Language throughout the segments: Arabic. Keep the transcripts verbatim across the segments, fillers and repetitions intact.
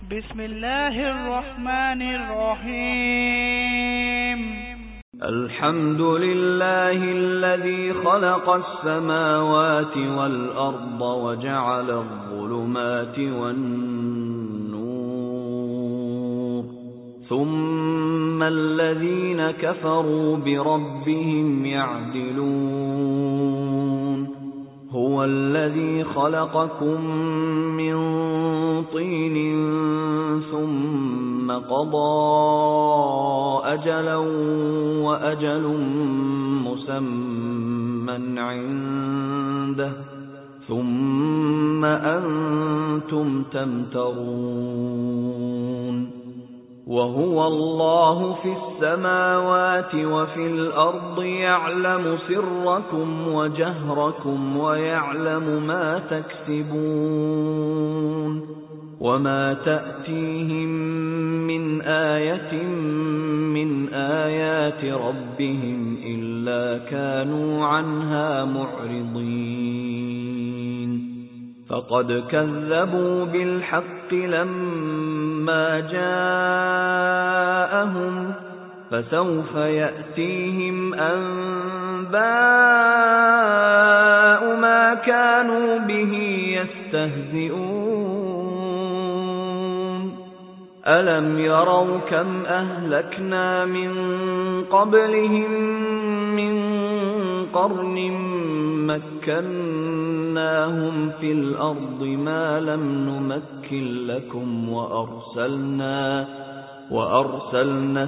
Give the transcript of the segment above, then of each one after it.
بسم الله الرحمن الرحيم الحمد لله الذي خلق السماوات والأرض وجعل الظلمات والنور ثم الذين كفروا بربهم يعدلون هو الذي خلقكم من طين ثم قضى أجلا وأجل مسمى عنده ثم أنتم تمترون وهو الله في السماوات وفي الأرض يعلم سركم وجهركم ويعلم ما تكسبون وما تأتيهم من آية من آيات ربهم إلا كانوا عنها معرضين فقد كذبوا بالحق لما جاءهم فسوف يأتيهم أنباء ما كانوا به يستهزئون ألم يروا كم أهلكنا من قبلهم من قرن مكناهم في الأرض ما لم نمكن لكم وأرسلنا وأرسلنا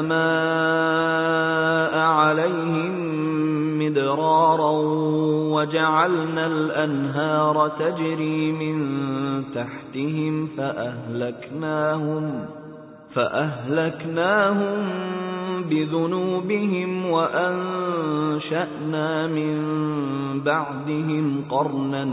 السماء عليهم مدرارا وجعلنا الأنهار تجري من تحتهم فأهلكناهم فأهلكناهم بذنوبهم وأنشأنا من بعدهم قرنا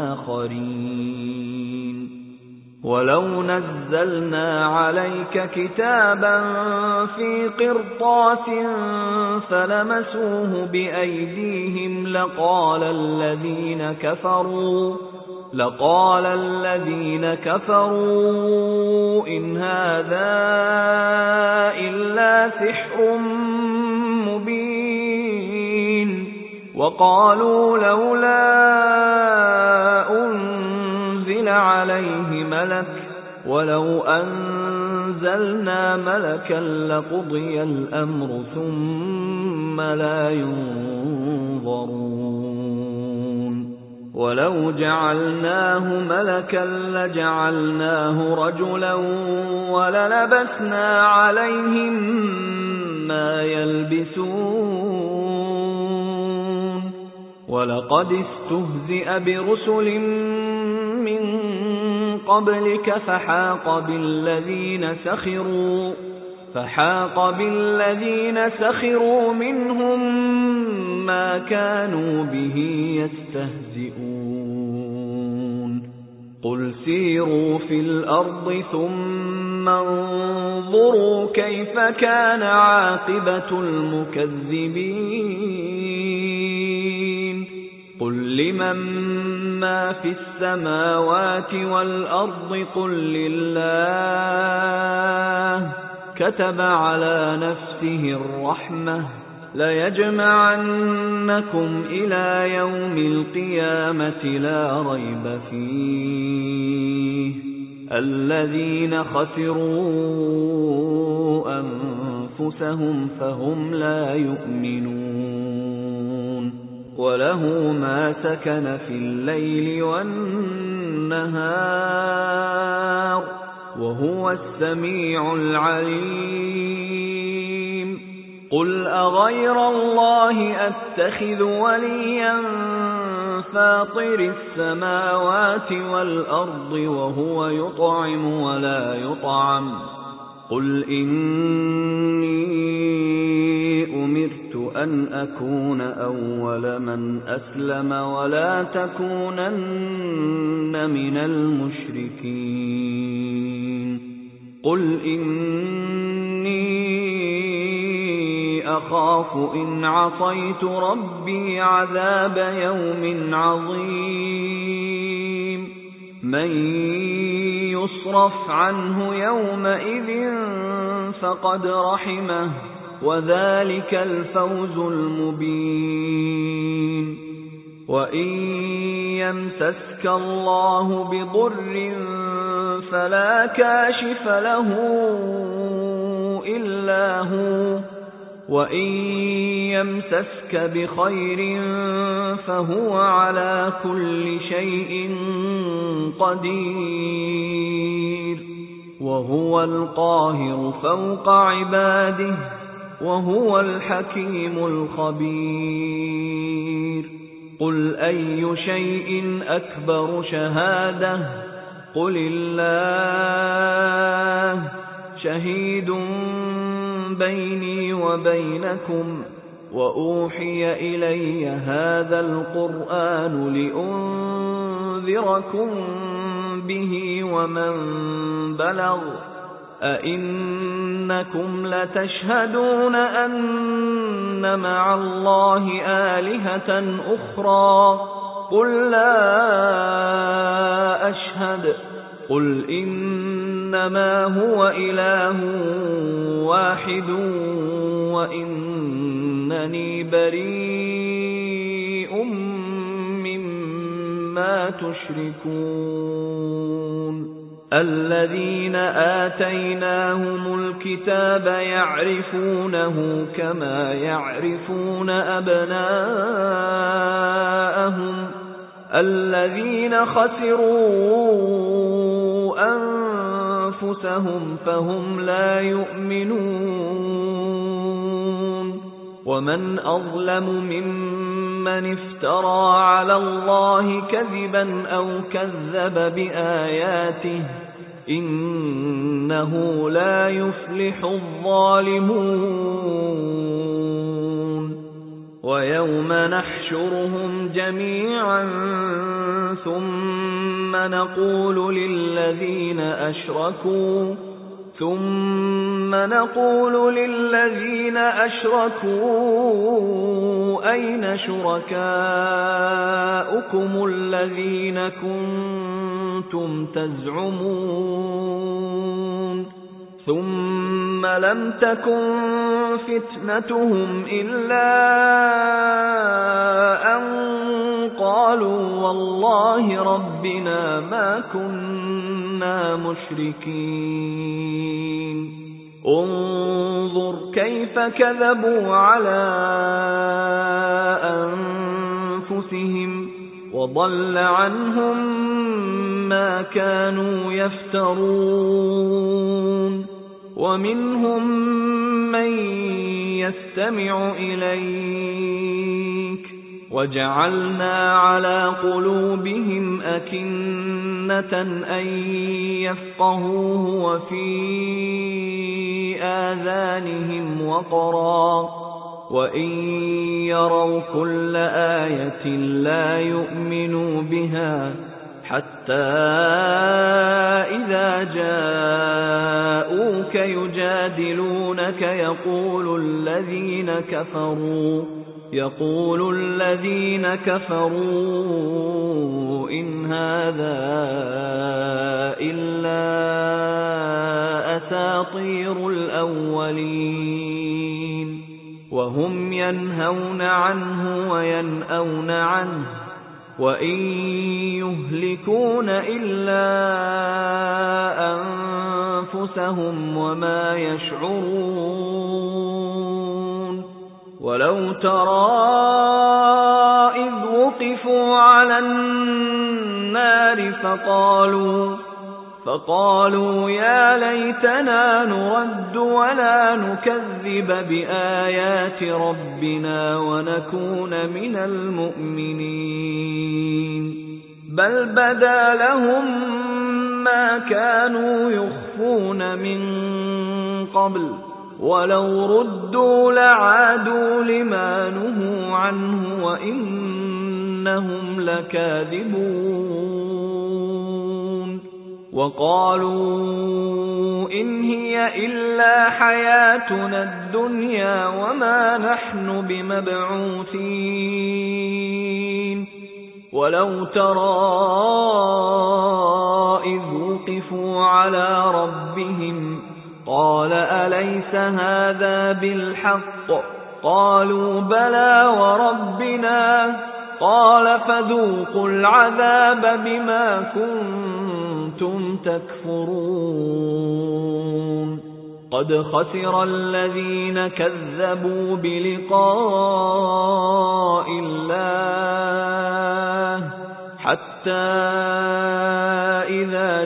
آخرين ولو نزلنا عليك كتابا في قرطاس فلمسوه بأيديهم لقال الذين كفروا لقال الذين كفروا إن هذا إلا سحر مبين وقالوا لولا أنزل عليه ملك ولو أنزلنا ملكا لقضي الأمر ثم لا ينظرون ولو جعلناه ملكا لجعلناه رجلا وللبسنا عليهم ما يلبسون ولقد استهزئ برسل من قبلك فحاق بالذين سخروا فحاق بالذين سخروا منهم ما كانوا به يستهزئون قل سيروا في الأرض ثم انظروا كيف كان عاقبة المكذبين قل لمن ما في السماوات والأرض قل لله كتب على نفسه الرحمة ليجمعنكم إلى يوم القيامة لا ريب فيه الذين خسروا أنفسهم فهم لا يؤمنون وله ما سكن في الليل والنهار وهو السميع العليم قل أغير الله أتخذ وليا فاطر السماوات والأرض وهو يطعم ولا يطعم قل إني أمرت أن أكون أول من أسلم ولا تكونن من المشركين قل إني أخاف إن عصيت ربي عذاب يوم عظيم من يصرف عنه يومئذ فقد رحمه وذلك الفوز المبين وإن يمسسك الله بضر فلا كاشف له إلا هو وإن يمسسك بخير فهو على كل شيء قدير وهو القاهر فوق عباده وهو الحكيم الخبير قل أي شيء أكبر شهادة قل الله شهيد بيني وبينكم وأوحي إلي هذا القرآن لأنذركم به ومن بلغ أئنكم لتشهدون أن مع الله آلهة أخرى قل لا أشهد قل إنما هو إله واحد وإنني بريء مما تشركون الذين آتيناهم الكتاب يعرفونه كما يعرفون أبناءهم الذين خسروا أنفسهم فهم لا يؤمنون ومن أظلم ممن افترى على الله كذبا أو كذب بآياته إنه لا يفلح الظالمون ويوم نحشرهم جميعا ثم نقول للذين أشركوا ثم نقول للذين أشركوا أين شركاؤكم الذين كنتم تزعمون ثم لم تكن فتنتهم إلا أن قالوا والله ربنا ما كنا مشركين انظر كيف كذبوا على أنفسهم وضل عنهم ما كانوا يفترون ومنهم من يستمع إليك وجعلنا على قلوبهم أكنة أن يفقهوه وفي آذانهم وقرا وإن يروا كل آية لا يؤمنوا بها حتى إذا جاءوك يجادلونك يقول الذين كفروا يقول الذين كفروا إن هذا إلا أساطير الأولين وهم ينهون عنه وينأون عنه وإن يهلكون إلا أنفسهم وما يشعرون ولو ترى إذ وقفوا على النار فقالوا فقالوا يا ليتنا نرد ولا نكذب بآيات ربنا ونكون من المؤمنين بل بدا لهم ما كانوا يخفون من قبل ولو ردوا لعادوا لما نهوا عنه وإنهم لكاذبون وقالوا إن هي إلا حياتنا الدنيا وما نحن بمبعوثين ولو ترى إذ وقفوا على ربهم قال أليس هذا بالحق قالوا بلى وربنا قال فذوقوا العذاب بما كنتم تكفرون قد خسر الذين كذبوا بلقاء الله حتى إذا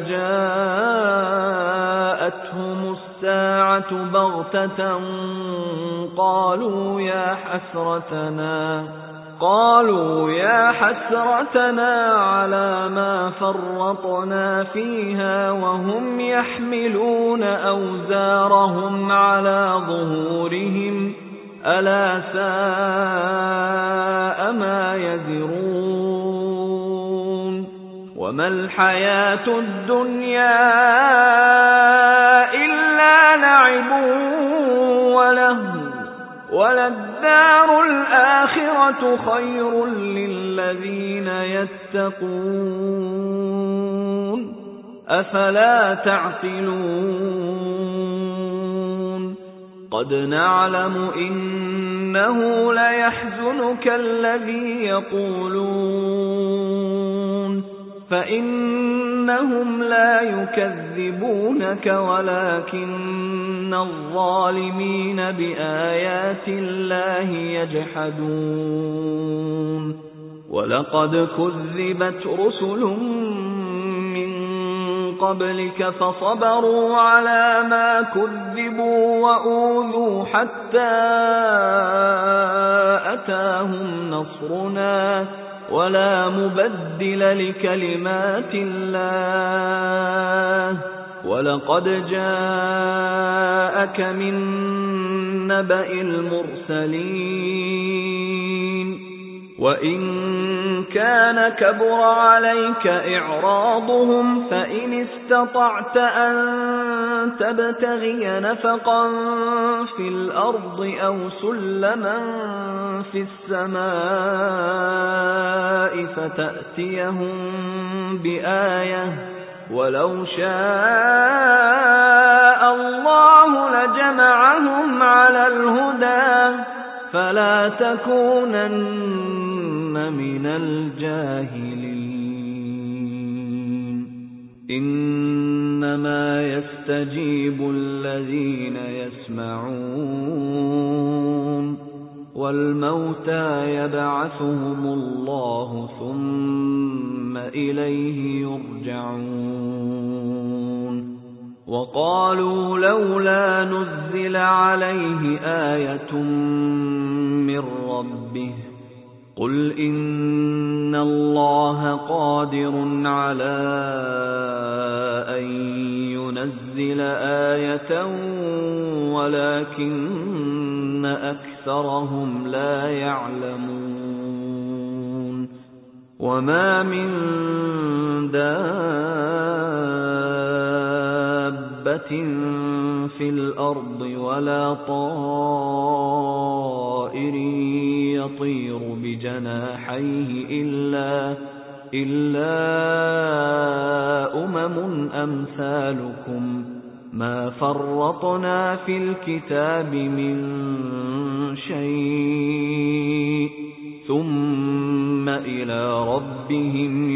جاءتهم الساعة بغتة قالوا يا حسرتنا قالوا يا حسرتنا على ما فرطنا فيها وهم يحملون أوزارهم على ظهورهم ألا ساء ما يزرون وما الحياة الدنيا إلا لعب ولهو وللدار الآخرة خير للذين يتقون أفلا تعقلون قد نعلم إنه ليحزنك الذي يقولون فإنهم لا يكذبونك ولكن الظالمين بآيات الله يجحدون ولقد كذبت رسل من قبلك فصبروا على ما كذبوا وأوذوا حتى أتاهم نصرنا ولا مبدل لكلمات الله ولقد جاءك من نبأ المرسلين وإن كان كبر عليك إعراضهم فإن استطعت أن تبتغي نفقا في الأرض أو سلما في السماء فتأتيهم بآية ولو شاء الله لجمعهم على الهدى فلا تكونن من الجاهلين إنما يستجيب الذين يسمعون والموتى يبعثهم الله ثم إليه يرجعون وقالوا لولا نزل عليه آية من ربه قل إن الله قادر على أن ينزل آية ولكن أكثرهم لا يعلمون وما من دابة في الأرض ولا طائر يطير بجناحيه إلا إلا أمم أمثالكم ما فرطنا في الكتاب من شيء ثم إلى ربهم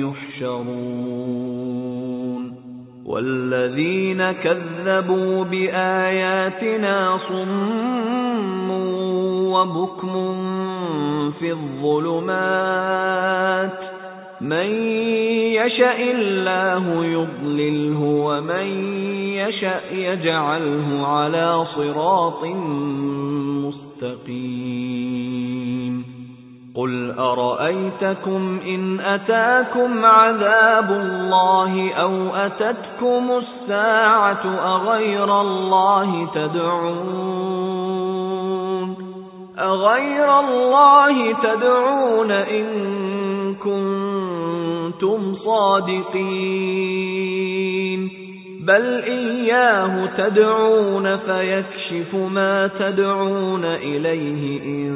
يحشرون والذين كذبوا بآياتنا صم وبكم في الظلمات من يشاء الله يضلله ومن يشاء يجعله على صراط مستقيم قل أرأيتكم إن أتاكم عذاب الله أو أتتكم الساعة أغير الله تدعون أغير الله تدعون إن كنتم صادقين بل إياه تدعون فيكشف ما تدعون إليه إن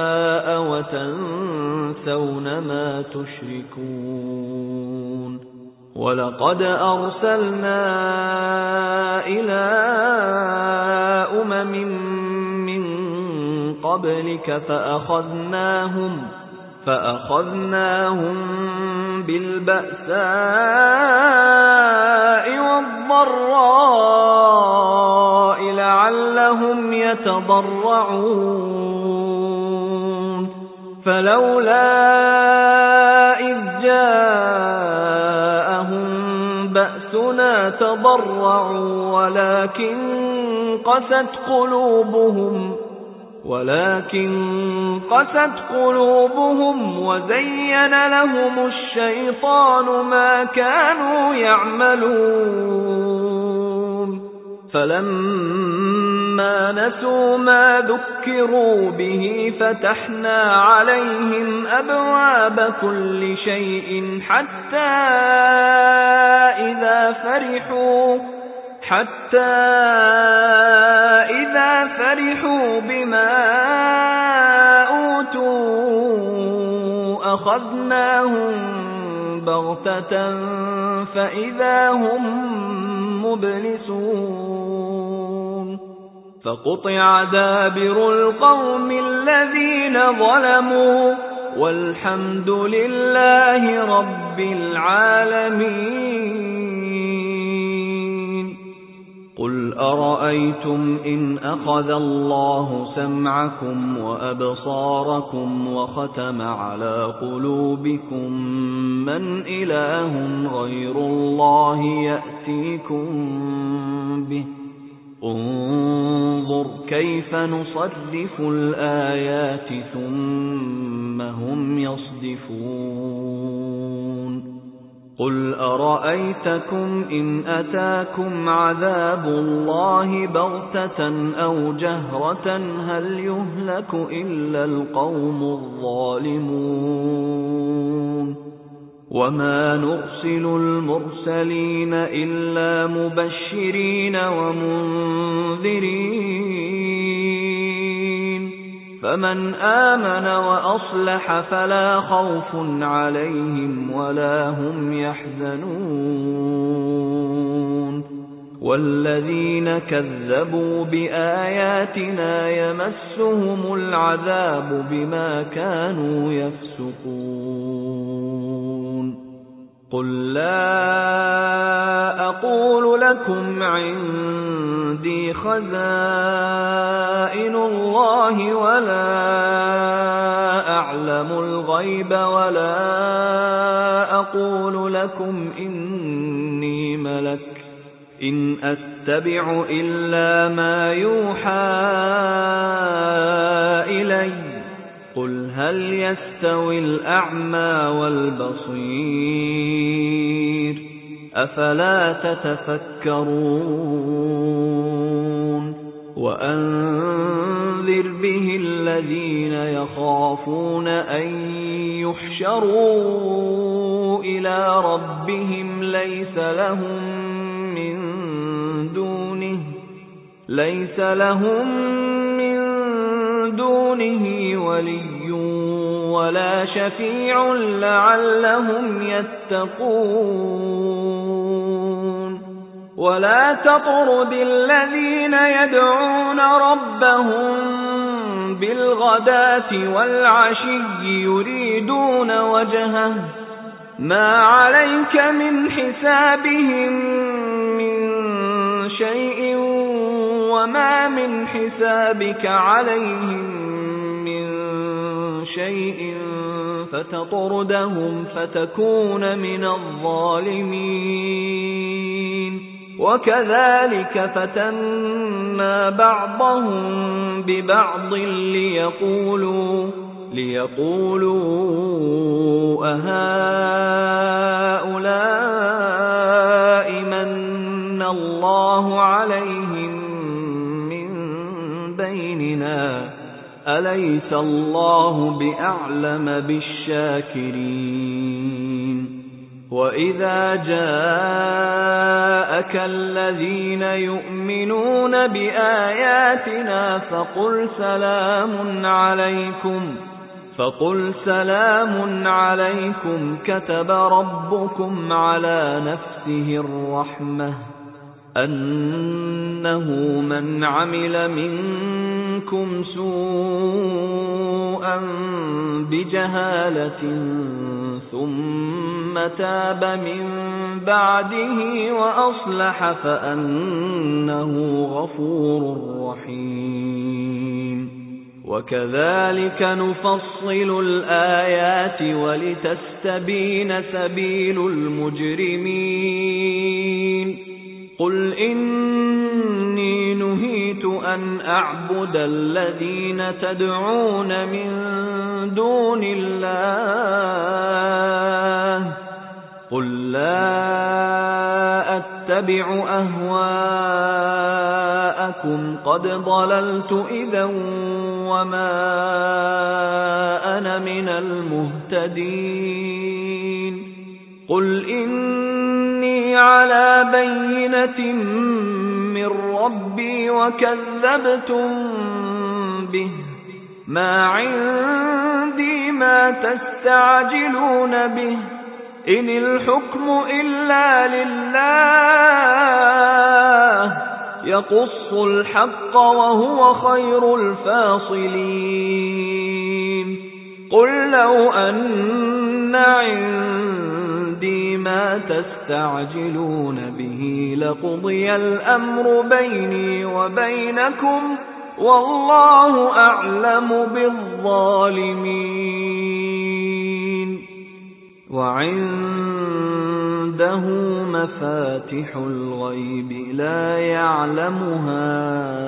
شاء وتنسون ما تشركون وَلَقَدْ أَرْسَلْنَا إِلَى أُمَمٍ مِّن قَبْلِكَ فَأَخَذْنَاهُمْ فَأَخَذْنَاهُمْ بِالْبَأْسَاءِ وَالضَّرَّاءِ لَعَلَّهُمْ يَتَضَرَّعُونَ فَلَوْلَا إِذْ جَاءَهُم بَأْسُنَا تَضَرَّعُوا وَلَكِن قَسَتْ قُلُوبُهُمْ ولكن قست قلوبهم وزين لهم الشيطان ما كانوا يعملون فلما نسوا ما ذكروا به فتحنا عليهم أبواب كل شيء حتى إذا فرحوا حتى إذا فرحوا بما أوتوا أخذناهم بغتة فإذا هم مبلسون فقطع دابر القوم الذين ظلموا والحمد لله رب العالمين. قُلْ أَرَأَيْتُمْ إِنْ أَخَذَ اللَّهُ سَمْعَكُمْ وَأَبْصَارَكُمْ وَخَتَمَ عَلَى قُلُوبِكُمْ مَنْ إِلَٰهٌ غَيْرُ اللَّهِ يَأْتِيكُمْ بِهِ انظُرْ كَيْفَ نُصَرِّفُ الْآيَاتِ ثُمَّ هُمْ يَصْدِفُونَ قُلْ أَرَأَيْتَكُمْ إِنْ أَتَاكُمْ عَذَابُ اللَّهِ بَغْتَةً أَوْ جَهْرَةً هَلْ يُهْلَكُ إِلَّا الْقَوْمُ الظَّالِمُونَ وَمَا نُرْسِلُ الْمُرْسَلِينَ إِلَّا مُبَشِّرِينَ وَمُنذِرِينَ فَمَنْ آمَنَ وَأَصْلَحَ فَلَا خَوْفٌ عَلَيْهِمْ وَلَا هُمْ يَحْزَنُونَ وَالَّذِينَ كَذَّبُوا بِآيَاتِنَا يَمَسُّهُمُ الْعَذَابُ بِمَا كَانُوا يَفْسُقُونَ قُل لا أقول لكم عندي خزائن الله ولا أعلم الغيب ولا أقول لكم إني ملك إن أتبع إلا ما يوحى إلي قل هل يستوي الأعمى والبصير أفلا تتفكرون وأنذر به الذين يخافون أن يحشروا إلى ربهم ليس لهم من دونه ليس لهم من دونه ولي ولا شفيع لعلهم يتقون ولا تطرد الذين يدعون ربهم بالغداة والعشي يريدون وجهه ما عليك من حسابهم من شيء وما من حسابك عليهم من شيء فتطردهم فتكون من الظالمين وكذلك فتنا بعضهم ببعض ليقولوا ليقولوا أهؤلاء من الله عليهم من بيننا أليس الله بأعلم بالشاكرين وإذا جاءك الذين يؤمنون بآياتنا فقل سلام عليكم فقل سلام عليكم كتب ربكم على نفسه الرحمة أنه من عمل منكم سوءا بجهالة ثم تاب من بعده وأصلح فأنه غفور رحيم وكذلك نفصل الآيات ولتستبين سبيل المجرمين قل إني نهيت أن أعبد الذين تدعون من دون الله قل لا أتبع أهواءكم قد ضللت إذا وما أنا من المهتدين قل إني على بينة من ربي وكذبتم به ما عندي ما تستعجلون به إن الحكم إلا لله يقص الحق وهو خير الفاصلين قل لو أن عندي ما تستعجلون به لقضي الأمر بيني وبينكم والله أعلم بالظالمين وعنده مفاتح الغيب لا يعلمها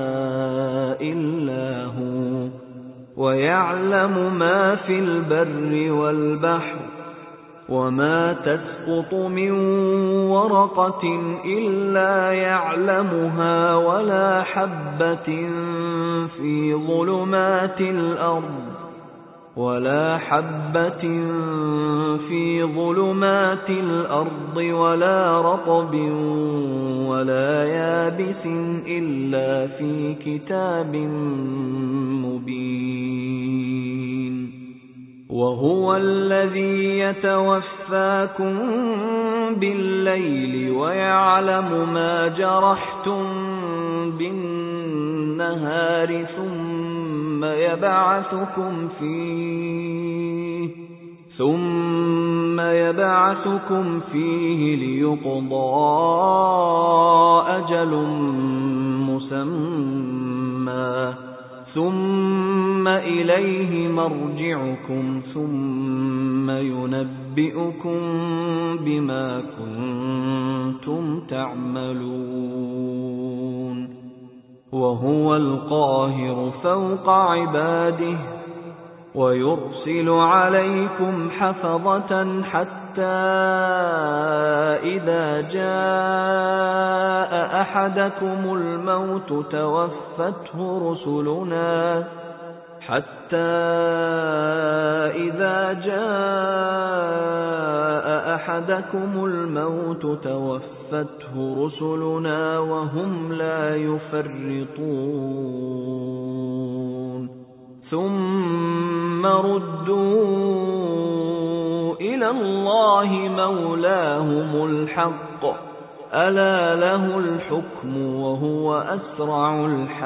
إلا هو ويعلم ما في البر والبحر وما تسقط من ورقة إلا يعلمها ولا حبة في ظلمات الأرض ولا حبة في ظلمات الأرض ولا رطب ولا يابس إلا في كتاب مبين وهو الذي يتوفاكم بالليل ويعلم ما جرحتم بالنهار ثم يبعثكم فيه ثم يبعثكم فيه ليقضى أجل مسمى ثم إليه مرجعكم ثم ينبئكم بما كنتم تعملون وهو القاهر فوق عباده ويرسل عليكم حفظة حتى إذا جاء أحدكم الموت توفته رسلنا حتى إذا جاء أحدكم الموت توفته رسلنا وهم لا يفرطون ثم ردوا إلى الله مولاهم الحق ألا له الحكم وهو أسرع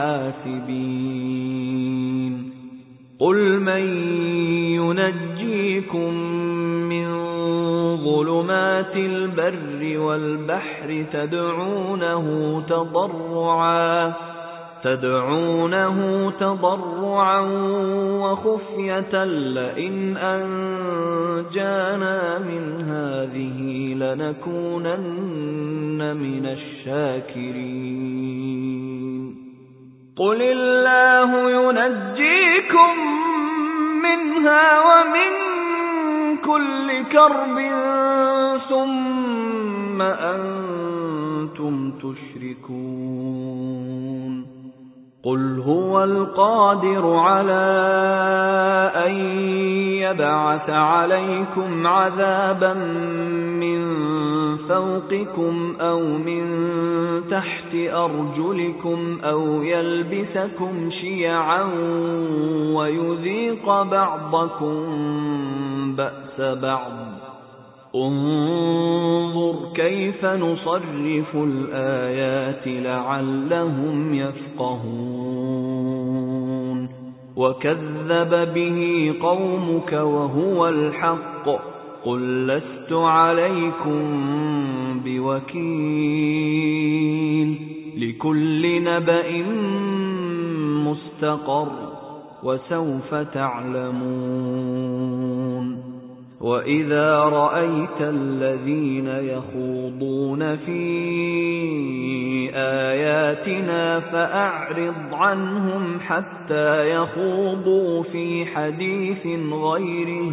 الحاسبين قل من ينجيكم من ظلمات البر والبحر تدعونه تضرعا تدعونه تضرعا وخفية لئن أنجانا من هذه لنكونن من الشاكرين قل الله ينجيكم منها ومن كل كرب ثم أنتم تشركون قل هو القادر على أن يبعث عليكم عذابا من فوقكم أو من تحت أرجلكم أو يلبسكم شيعا ويذيق بعضكم بأس بعض انظر كيف نصرف الآيات لعلهم يفقهون وكذب به قومك وهو الحق قل لست عليكم بوكيل لكل نبأ مستقر وسوف تعلمون وإذا رأيت الذين يخوضون في آياتنا فأعرض عنهم حتى يخوضوا في حديث غيره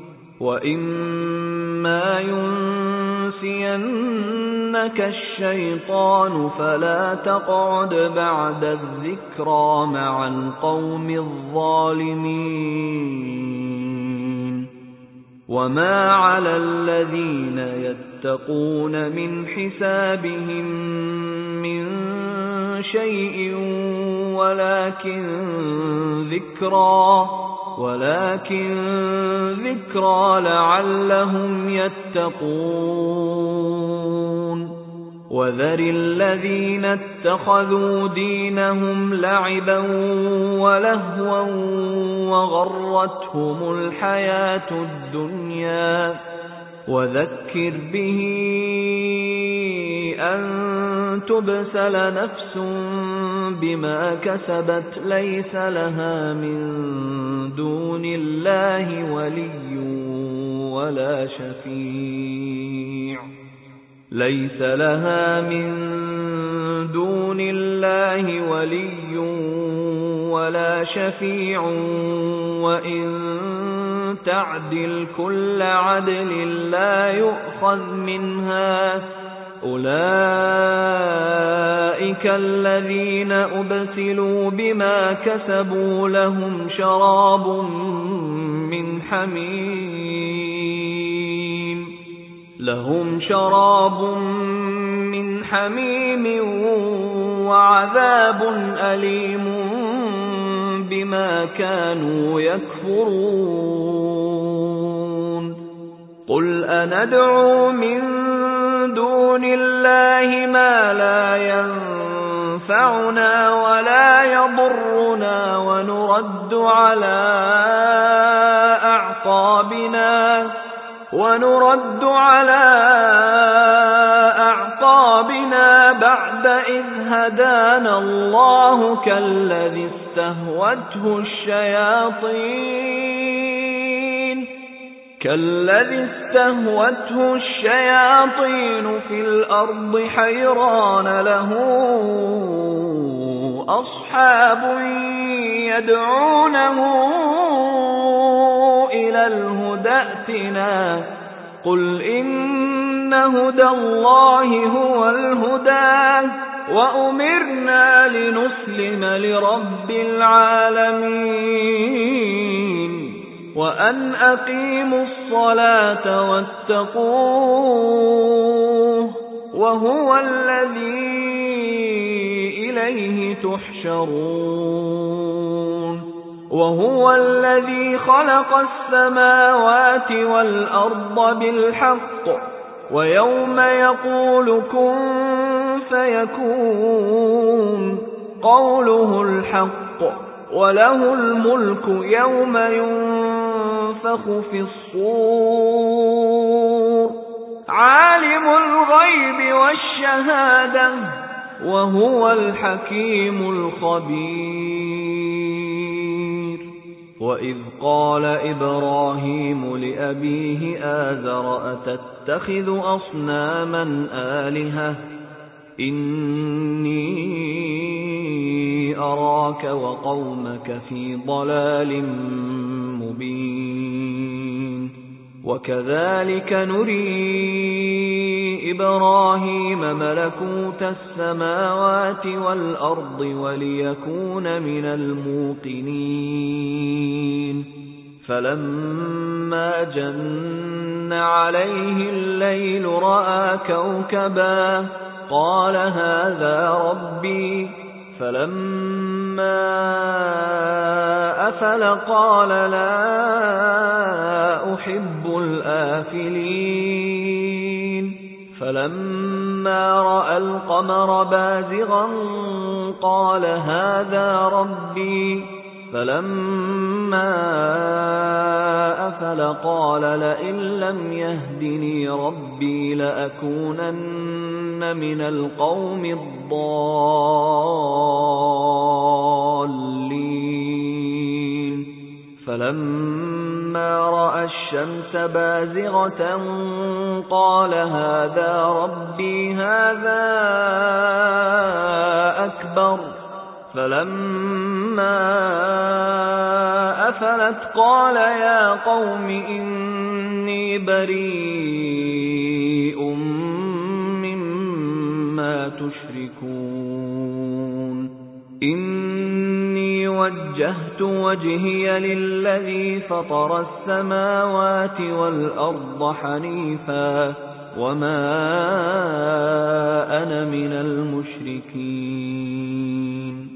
وإما ينسينك الشيطان فلا تقعد بعد الذكرى مع القوم الظالمين وما على الذين يتقون من حسابهم من شيء ولكن ذكرى ولكن ذكرى لعلهم يتقون وذر الذين اتخذوا دينهم لعبا ولهوا وغرتهم الحياة الدنيا وذكر به أن تبسل نفس بما كسبت ليس لها من دون الله ولي ولا شفيع ليس لها من دون الله ولي ولا شفيع وإن تعدل كل عدل لا يؤخذ منها أولئك الذين أبسلوا بما كسبوا لهم شراب من حميم لهم شراب من حميم وعذاب أليم بما كانوا يكفرون قل أندعو من دون الله ما لا ينفعنا ولا يضرنا ونرد على أعقابنا ونرد على أعقابنا بعد إذ هدانا الله كالذي استهوته الشياطين كالذي استهوته الشياطين في الأرض حيران له أصحاب يدعونه إلى الهدى ائتنا قل إن هدى الله هو الهدى وأمرنا لنسلم لرب العالمين وأن أقيموا الصلاة واتقوه وهو الذي إليه تحشرون وهو الذي خلق السماوات والأرض بالحق ويوم يقول كن فيكون قوله الحق وله الملك يوم ينفخ في الصور عالم الغيب والشهادة وهو الحكيم الخبير وإذ قال إبراهيم لأبيه آزر أتتخذ أصناما آلهة إني أراك وقومك في ضلال مبين وكذلك نري إبراهيم ملكوت السماوات والأرض وليكون من الموقنين فلما جن عليه الليل رأى كوكبا قال هذا ربي فلما أفل قال لا أحب الآفلين فلما رأى القمر بازغا قال هذا ربي فلما أفل قال لئن لم يهدني ربي لأكونن من القوم الضالين فلما رأى الشمس بازغة قال هذا ربي هذا أكبر فلما أفلت قال يا قوم إني بريء مما تشركون إني وجهت وجهي للذي فطر السماوات والأرض حنيفا وما أنا من المشركين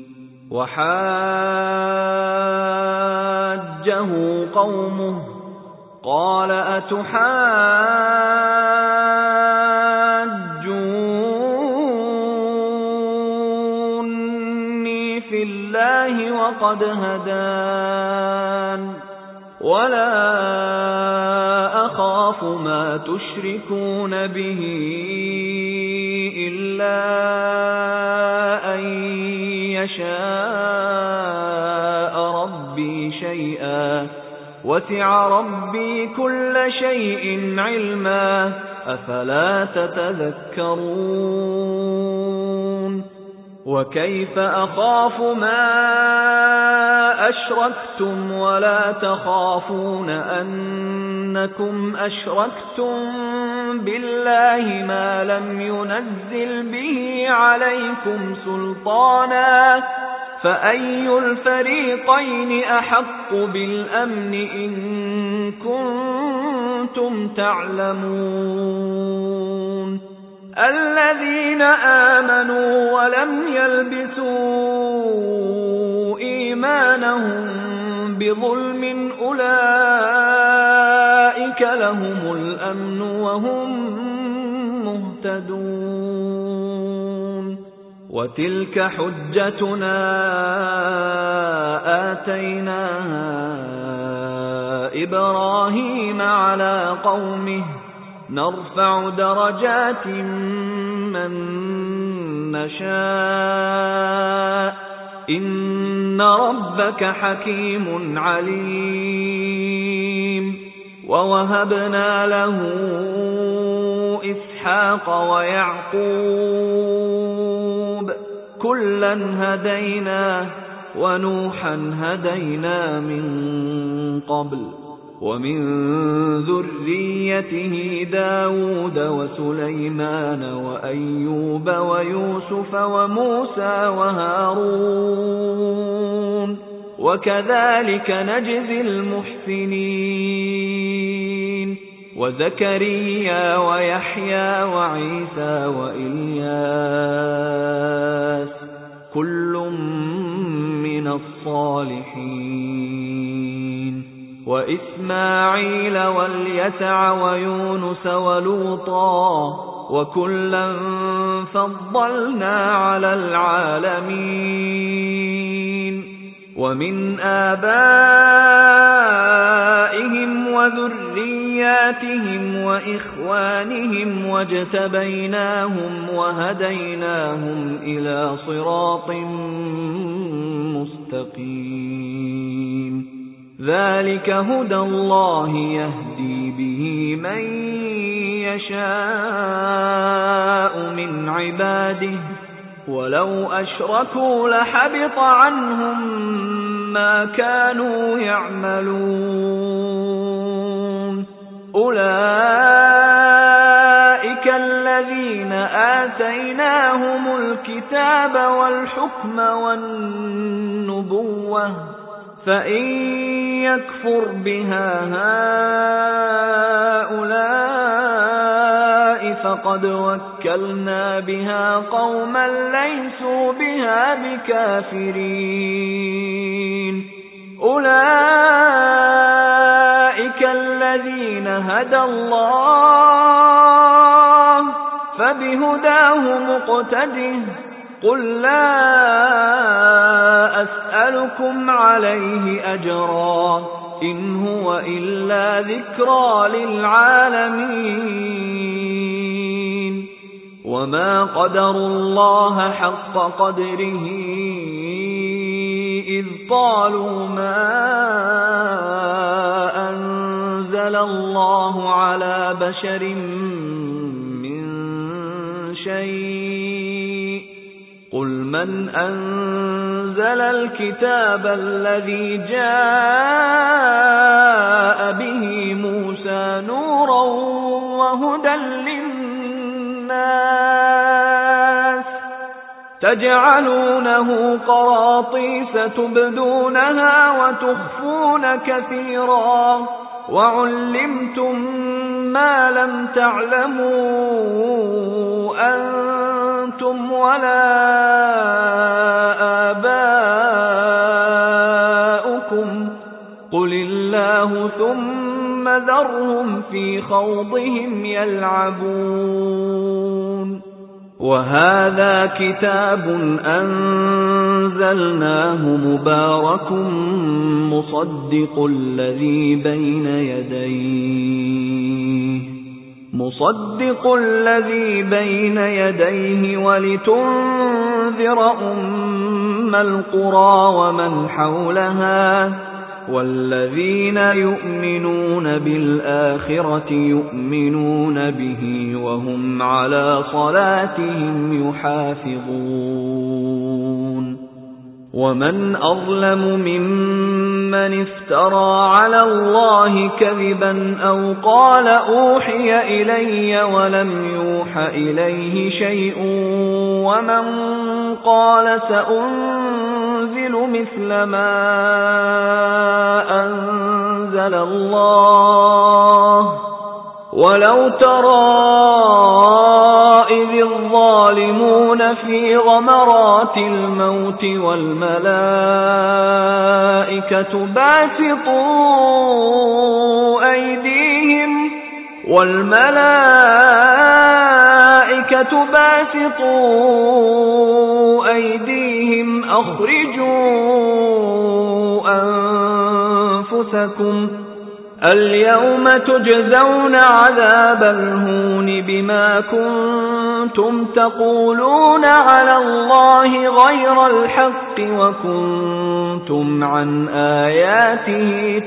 وحاجه قومه قال أتحاجوني في الله وقد هدان ولا أخاف ما تشركون به إلا أن يشاء ربي شيئا وسع ربي كل شيء علما أفلا تتذكرون وكيف أخاف ما أشركتم ولا تخافون أنكم أشركتم بالله ما لم ينزل به عليكم سلطانا فأي الفريقين أحق بالأمن إن كنتم تعلمون الذين آمنوا ولم يلبسوا إيمانهم بظلم أولئك لهم الأمن وهم مهتدون وتلك حجتنا آتيناها إبراهيم على قومه نرفع درجات من نشاء إن ربك حكيم عليم ووهبنا له إسحاق ويعقوب كلا هدينا ونوحا هدينا من قبل ومن ذريته داود وسليمان وأيوب ويوسف وموسى وهارون وكذلك نجزي المحسنين وزكريا ويحيى وعيسى وإلياس كل من الصالحين وإسماعيل واليسع ويونس ولوطا وكلا فضلنا على العالمين ومن آبائهم وذرياتهم وإخوانهم واجتبيناهم وهديناهم إلى صراط مستقيم ذلك هدى الله يهدي به من يشاء من عباده ولو أشركوا لحبط عنهم ما كانوا يعملون أولئك الذين آتيناهم الكتاب والحكم والنبوة فإن يكفر بها هؤلاء فقد وكلنا بها قوما ليسوا بها بكافرين أولئك الذين هدى الله فبهداه مقتده قل لا أسألكم عليه أجرا إن هو إلا ذكرى للعالمين وما قدروا الله حق قدره إذ قالوا ما أنزل الله على بشر من شيء قل من أنزل الكتاب الذي جاء به موسى نورا وهدى للناس تجعلونه قراطيس تبدونها وتخفون كثيرا وعلمتم ما لم تعلموا أنتم ولا آباؤكم قل الله ثم ذرهم في خوضهم يلعبون وهذا كتاب أنزلناه مبارك مصدق الذي بين يديه مصدق الذي بين يديه ولتنذر أم القرى ومن حولها والذين يؤمنون بالآخرة يؤمنون به وهم على صلاتهم يحافظون ومن أظلم ممن افترى على الله كذبا أو قال أوحي إلي ولم يوح إليه شيء ومن قال سأنزل مثل ما أنزل الله ولو ترى إذ الظالمون في غمرات الموت والملائكة باسطوا أيديهم والملائكة باسطوا أيديهم أخرجوا أنفسكم اليوم تجزون عذاب الهون بما كنتم تقولون على الله غير الحق وكنتم عن آياته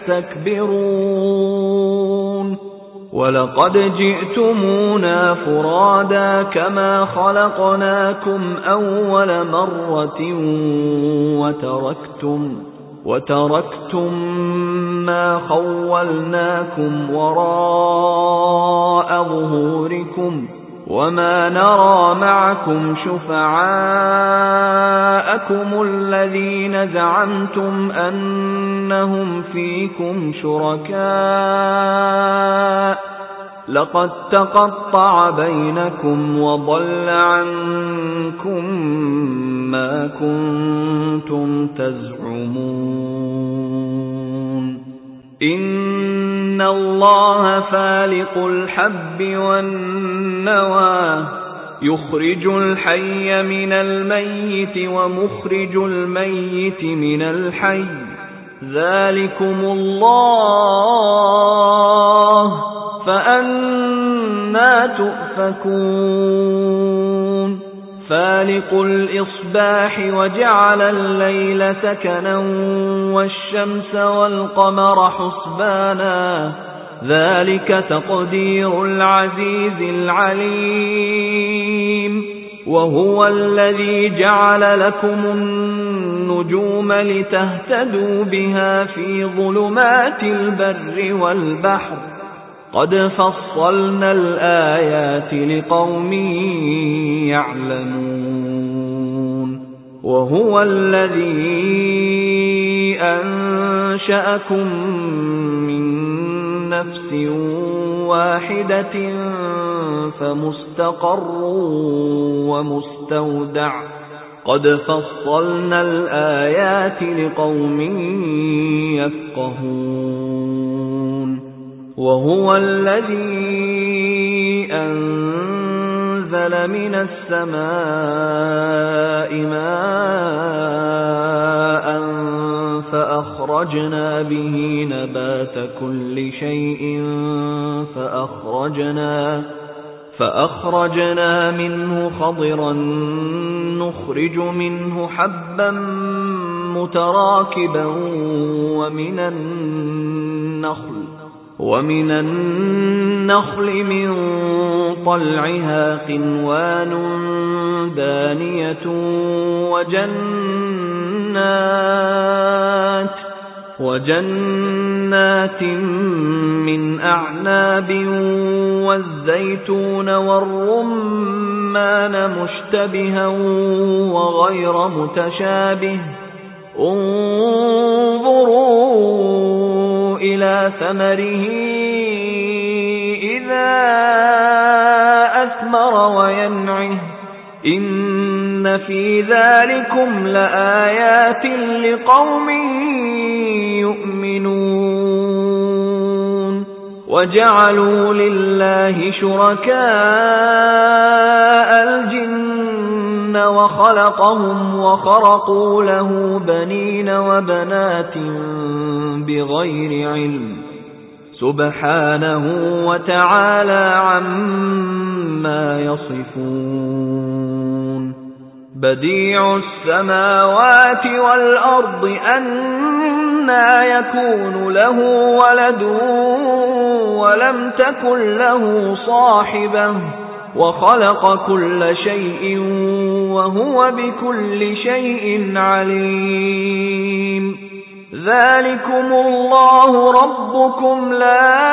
تستكبرون ولقد جئتمونا فرادا كما خلقناكم أول مرة وتركتم وتركتم ما خولناكم وراء ظهوركم وما نرى معكم شفعاءكم الذين زعمتم أنهم فيكم شركاء لقد تقطع بينكم وضل عنكم ما كنتم تزعمون إن الله فالق الحب والنوى يخرج الحي من الميت ومخرج الميت من الحي ذلكم الله فأنى تؤفكون فالق الإصباح وجعل الليل سكنا والشمس والقمر حسبانا ذلك تقدير العزيز العليم وهو الذي جعل لكم النجوم لتهتدوا بها في ظلمات البر والبحر قد فصلنا الآيات لقوم يعلمون وهو الذي أنشأكم من نفس واحدة فمستقر ومستودع قد فصلنا الآيات لقوم يفقهون وهو الذي أنزل من السماء ماء فأخرجنا به نبات كل شيء فأخرجنا فأخرجنا منه خضرا نخرج منه حبا متراكبا ومن النخل ومن النخل من طلعها قنوان دانية وجنات وجنات من أعناب والزيتون والرمان مشتبها وغير متشابه انظروا إلى ثمره إذا أثمر وينعه إن في ذلكم لآيات لقوم يؤمنون وجعلوا لله شركاء الجن وخلقهم وخرقوا له بنين وبنات بغير علم سبحانه وتعالى عما يصفون بديع السماوات والأرض أنى يكون له ولد ولم تكن له صاحبة وخلق كل شيء وهو بكل شيء عليم ذلكم الله ربكم لا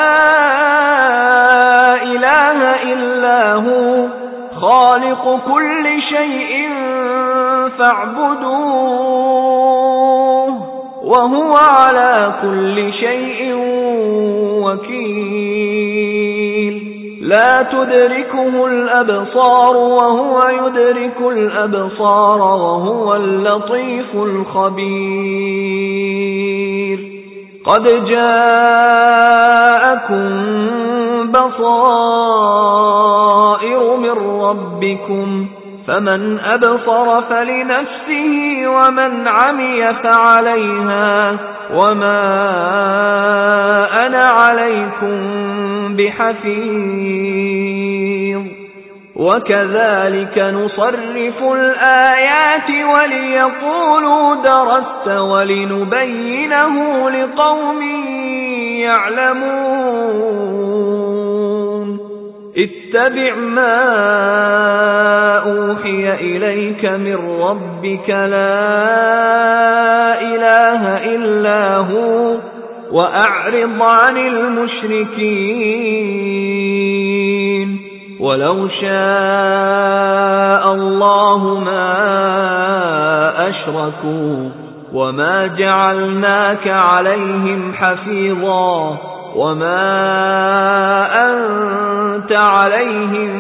إله إلا هو خالق كل شيء فاعبدوه وهو على كل شيء وكيل لا تدركه الأبصار وهو يدرك الأبصار وهو اللطيف الخبير قد جاءكم بصائر من ربكم فمن أبصر فلنفسه ومن عمي فعليها وما أنا عليكم بحفيظ وكذلك نصرف الآيات وليقولوا درست ولنبينه لقوم يعلمون اتبع ما أوحي إليك من ربك لا إله إلا هو وأعرض عن المشركين ولو شاء الله ما أشركوا وما جعلناك عليهم حفيظا وما أنت عليهم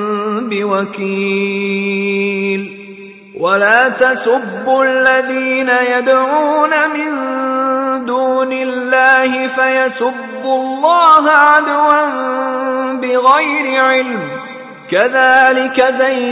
بوكيل ولا تسبوا الذين يدعون من دون الله فيسبوا الله عدوا بغير علم كذلك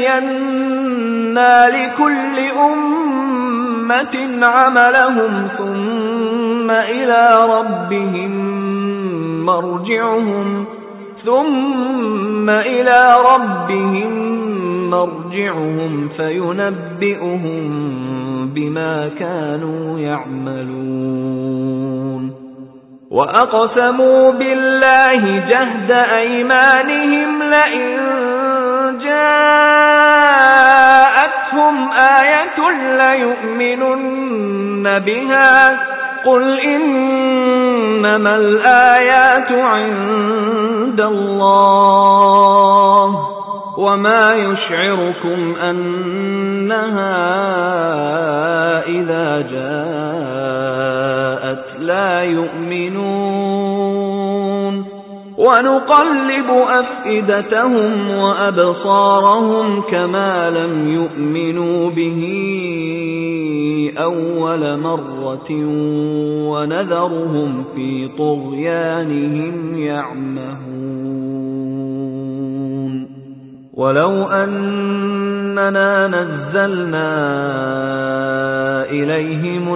زينا لكل أمة عملهم ثم إلى ربهم مرجعهم ثم إلى ربهم مرجعهم فينبئهم بما كانوا يعملون وأقسموا بالله جهد أيمانهم لئن جاءتهم آية ليؤمنن بها قل إنما الآيات عند الله وما يشعركم أنها إذا جاءت لا يؤمنون ونقلب أفئدتهم وأبصارهم كما لم يؤمنوا به أول مرة ونذرهم في طغيانهم يعمهون ولو أننا نزلنا إليهم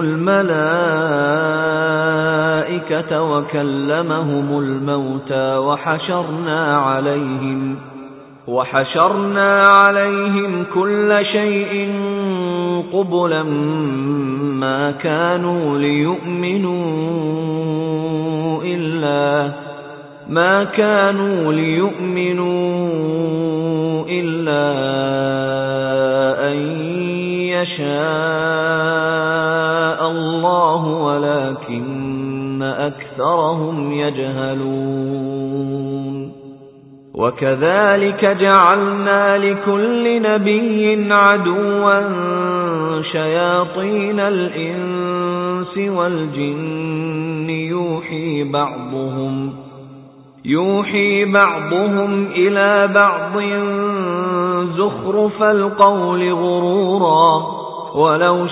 الملائكة وكلمهم الموتى وحشرنا عليهم وحشرنا عليهم كل شيء قبلا ما كانوا ليؤمنوا إلا ما كانوا ليؤمنوا إلا أن يشاء الله ولكن أكثرهم يجهلون وكذلك جعلنا لكل نبي عدوا شياطين الإنس والجن يوحي بعضهم يوحي بعضهم إلى بعض زخرف القول غرورا ولو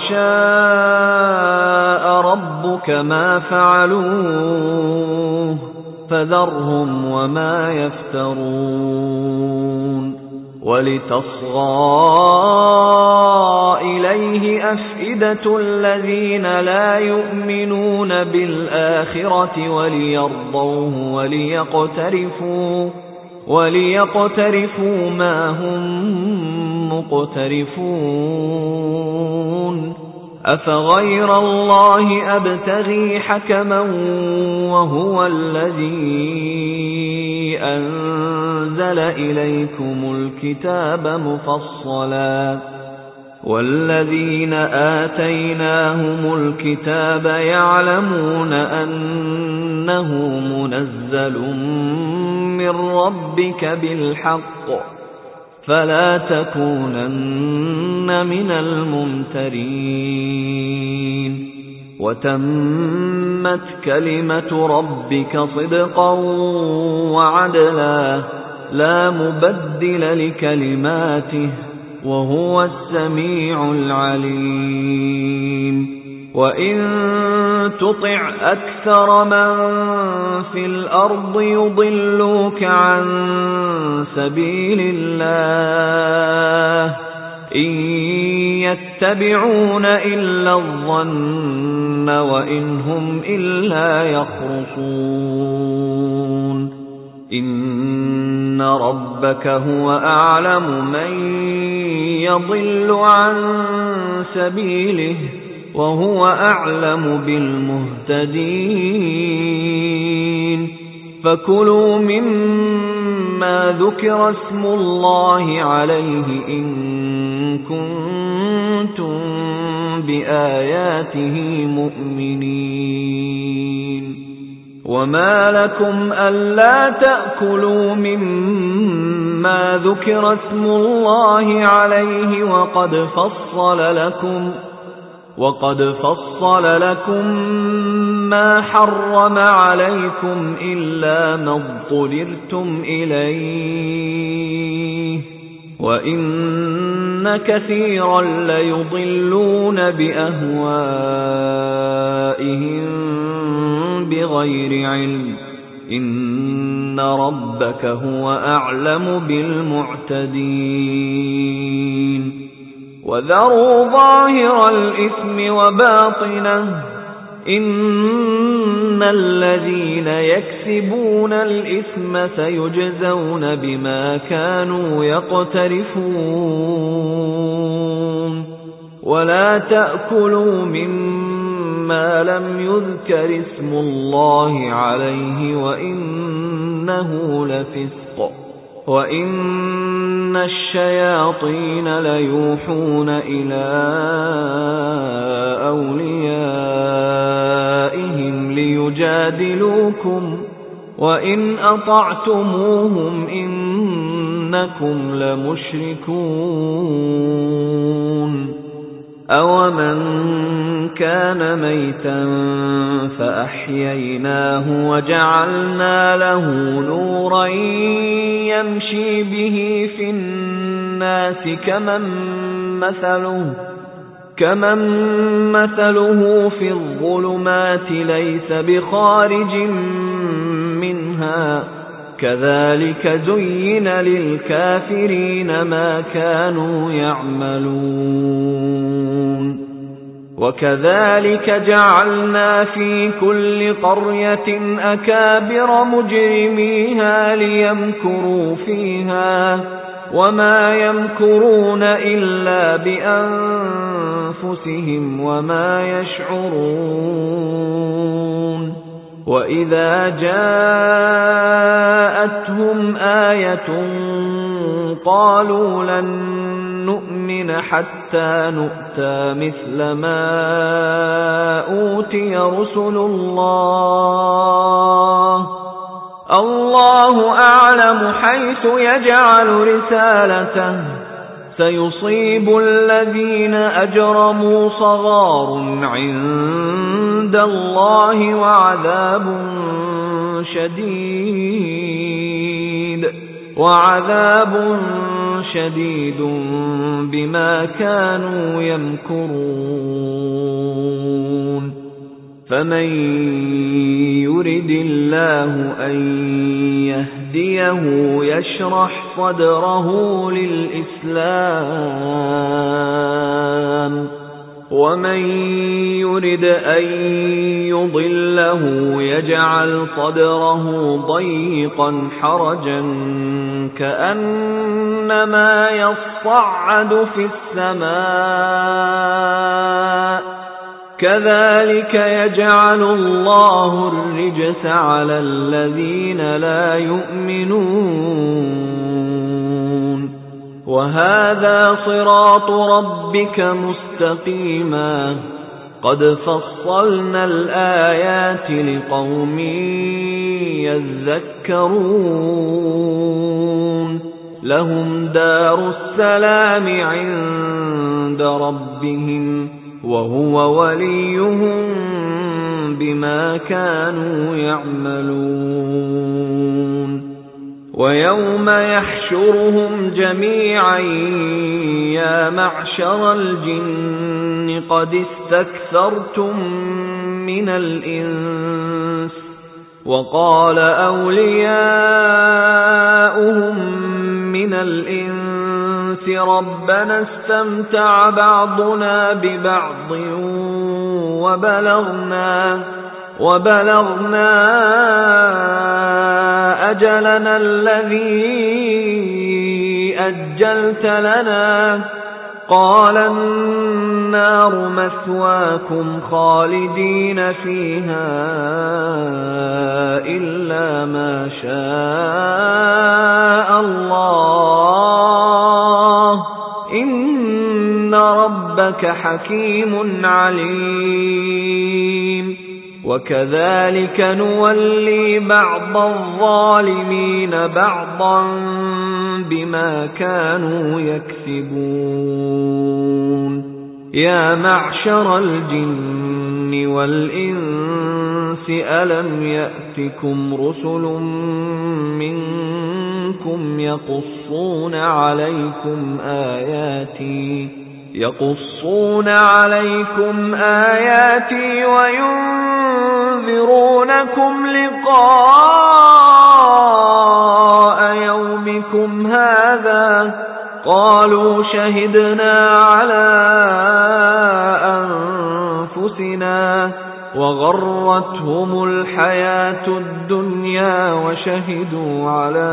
شاء ربك ما فعلوه فذرهم وما يفترون ولتصغى إليه أفئدة الذين لا يؤمنون بالآخرة وليرضوه وليقترفوا وليقترفوا ما هم مقترفون أفغير الله أبتغي حكما وهو الذي أنزل إليكم الكتاب مفصلا والذين آتيناهم الكتاب يعلمون أنه منزل من ربك بالحق فلا تكونن من الممترين وتمت كلمة ربك صدقا وعدلا لا مبدل لكلماته وهو السميع العليم وإن تطع أكثر من في الأرض يضلوك عن سبيل الله إن يتبعون إلا الظن وإن هم إلا يخرصون إن ربك هو أعلم من يضل عن سبيله وهو أعلم بالمهتدين فكلوا مما ذكر اسم الله عليه إن كنتم بآياته مؤمنين وما لكم ألا تأكلوا مما ذكر اسم الله عليه وقد فصل لكم وقد فصل لكم ما حرم عليكم إلا ما اضطررتم إليه وإن كثيرا ليضلون بأهوائهم بغير علم إن ربك هو أعلم بالمعتدين وذروا ظاهر الإثم وباطنه إن الذين يكسبون الإثم سيجزون بما كانوا يقترفون ولا تأكلوا مما لم يذكر اسم الله عليه وإنه لفسق وَإِنَّ الشَّيَاطِينَ لَيُوحُونَ إِلَى أَوْلِيَائِهِمْ لِيُجَادِلُوكُمْ وَإِنْ أَطَعْتُمُوهُمْ إِنَّ إنكم لمشركون أَوَمَنْ كَانَ مَيْتًا فَأَحْيَيْنَاهُ وَجَعَلْنَا لَهُ نُورًا يَمْشِي بِهِ فِي النَّاسِ كَمَنْ مَثَلُهُ كَمَنْ مَثَلُهُ فِي الظُّلُمَاتِ لَيْسَ بِخَارِجٍ مِنْهَا كَذَلِكَ زُيِّنَ لِلْكَافِرِينَ مَا كَانُوا يَعْمَلُونَ وَكَذَلِكَ جَعَلْنَا فِي كُلِّ قَرْيَةٍ أَكَابِرَ مُجْرِمِيهَا لِيَمْكُرُوا فِيهَا وَمَا يَمْكُرُونَ إِلَّا بِأَنفُسِهِمْ وَمَا يَشْعُرُونَ وَإِذَا جَاءَتْهُمْ آيَةٌ قَالُوا لَن نُّؤْمِنَ حَتَّى نُؤْتَىٰ مِثْلَ مَا أُوتِيَ رُسُلُ اللَّهِ اللَّهُ أَعْلَمُ حَيْثُ يَجْعَلُ رِسَالَتَهُ سَيُصِيبُ الَّذِينَ أَجْرَمُوا صَغَارٌ عِندَ اللَّهِ وَعَذَابٌ شَدِيدٌ وَعَذَابٌ شَدِيدٌ بِمَا كَانُوا يَمْكُرُونَ فَمَن يُرِدِ اللَّهُ أَن يَهْدِيَهُ يَشْرَحْ صَدْرَهُ لِلْإِسْلَامِ وَمَن يُرِدْ أَن يُضِلَّهُ يَجْعَلْ صَدْرَهُ ضَيِّقًا حَرَجًا كَأَنَّمَا يَصَّعَّدُ فِي السَّمَاءِ كَذَلِكَ يَجْعَلُ اللَّهُ الرِّجْسَ عَلَى الَّذِينَ لَا يُؤْمِنُونَ وَهَذَا صِرَاطُ رَبِّكَ مُسْتَقِيمًا قَدْ فَصَّلْنَا الْآيَاتِ لِقَوْمٍ يَذَّكَّرُونَ لَهُمْ دَارُ السَّلَامِ عِندَ رَبِّهِمْ وَهُوَ وَلِيُّهُم بِمَا كَانُوا يَعْمَلُونَ وَيَوْمَ يَحْشُرُهُمْ جَمِيعًا يَا مَعْشَرَ الْجِنِّ قَدِ اسْتَكْثَرْتُم مِّنَ الْإِنسِ وَقَالَ أَوْلِيَاؤُهُم مِّنَ الْإِنسِ رَبَّنَا اسْتَمْتَعَ بَعْضُنَا بِبَعْضٍ وَبَلَغْنَا وَبَلَغْنَا أَجَلَنَا الَّذِي أَجَّلْتَ لَنَا قَالَ النَّارُ مَثْوَاكُمْ خَالِدِينَ فِيهَا إِلَّا مَا شَاءَ اللَّهُ إِنَّ رَبَّكَ حَكِيمٌ عَلِيمٌ وَكَذَلِكَ نُوَلِّي بَعْضَ الظَّالِمِينَ بَعْضًا بِمَا كَانُوا يَكْسِبُونَ يَا مَعْشَرَ الْجِنِّ وَالْإِنسِ أَلَمْ يَأْتِكُمْ رُسُلٌ مِّنكُمْ يَقُصُّونَ عَلَيْكُمْ آيَاتِي يَقُصُّونَ عَلَيْكُمْ آيَاتِي وَيُنذِرُونَكُمْ لِقَاءَ يَوْمِكُمْ هَذَا قَالُوا شَهِدْنَا عَلَى أَنفُسِنَا وَغَرَّتْهُمُ الْحَيَاةُ الدُّنْيَا وَشَهِدُوا عَلَى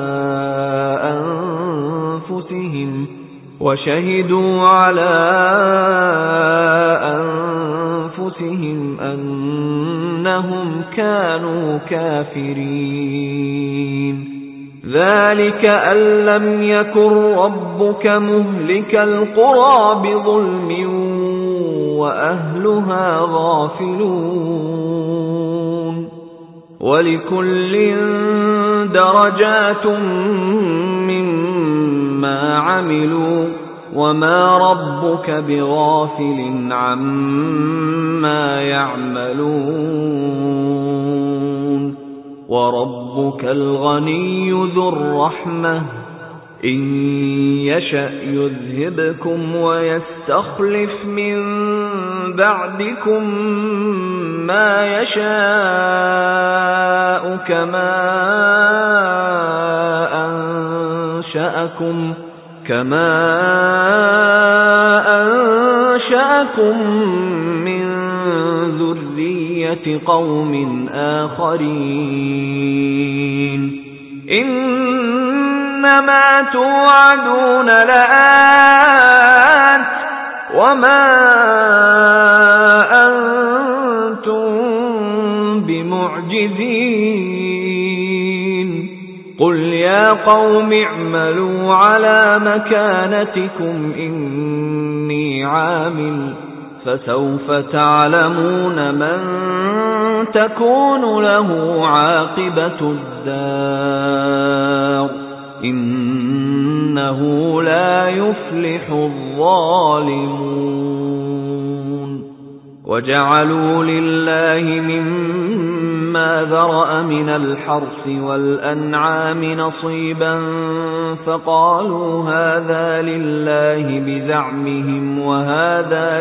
أَنفُسِهِمْ وَشَهِدُوا عَلَى أَنفُسِهِمْ أَنَّهُمْ كَانُوا كَافِرِينَ ذَلِكَ أَن لَّمْ يَكُن رَّبُّكَ مُهْلِكَ الْقُرَىٰ بِظُلْمٍ وَأَهْلُهَا غَافِلُونَ وَلِكُلٍّ دَرَجَاتٌ مِّمَّا عَمِلُوا وَمَا رَبُّكَ بِغَافِلٍ عَمَّا يَعْمَلُونَ وَرَبُّكَ الْغَنِيُّ ذُو الرَّحْمَةِ إِن يَشَأْ يُذْهِبْكُمْ وَيَسْتَخْلِفْ مِن بَعْدِكُم مَّا يَشَاءُ كَمَا أَنشَأَكُم كَمَا أَنشَأَكُم مِّن ذُرِّيَّةِ قَوْمٍ آخَرِينَ إِنَّمَا تُوعَدُونَ لَآتٍ وَمَا أَنتُم بِمُعْجِزِينَ قُلْ يَا قَوْمِ اعْمَلُوا عَلَى مَكَانَتِكُمْ إِنِّي عَامِلٌ فَسَوْفَ تَعْلَمُونَ مَن تَكُونُ لَهُ عَاقِبَةُ الدَّارِ إِنَّهُ لَا يُفْلِحُ الظَّالِمُونَ وَجَعَلُوا لِلَّهِ مِمَّا ذَرَأَ مِنَ الْحَرْثِ وَالْأَنْعَامِ نَصِيبًا فَقَالُوا هَذَا لِلَّهِ بِزَعْمِهِمْ وَهَذَا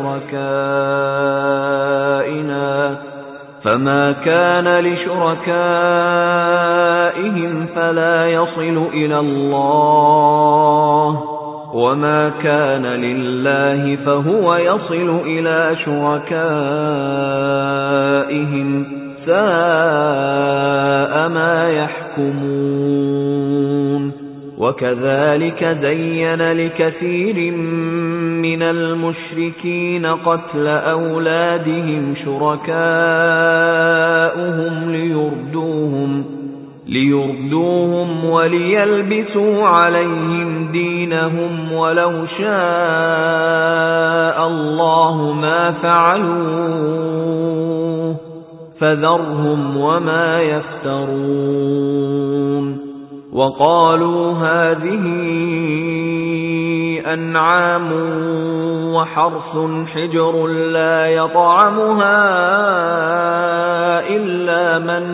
لِشُرَكَائِنَا فَمَا كَانَ لِشُرَكَائِهِمْ فَلَا يَصِلُ إِلَى اللَّهِ وَمَا كَانَ لِلَّهِ فَهُوَ يَصِلُ إِلَى شُرَكَائِهِمْ سَاءَ مَا يَحْكُمُونَ وَكَذَلِكَ زَيَّنَ لِكَثِيرٍ مِنَ الْمُشْرِكِينَ قَتْلَ أَوْلَادِهِمْ شُرَكَاؤُهُمْ لِيُرْدُوهُمْ لِيُرْدُوهُمْ وَلِيَلْبِسُوا عَلَيْهِمْ دِينَهُمْ وَلَوْ شَاءَ اللَّهُ مَا فَعَلُوهُ فَذَرْهُمْ وَمَا يَفْتَرُونَ وَقَالُوا هَذِهِ أَنْعَامٌ وَحَرْثٌ حِجْرٌ لَّا يَطْعَمُهَا إِلَّا مَن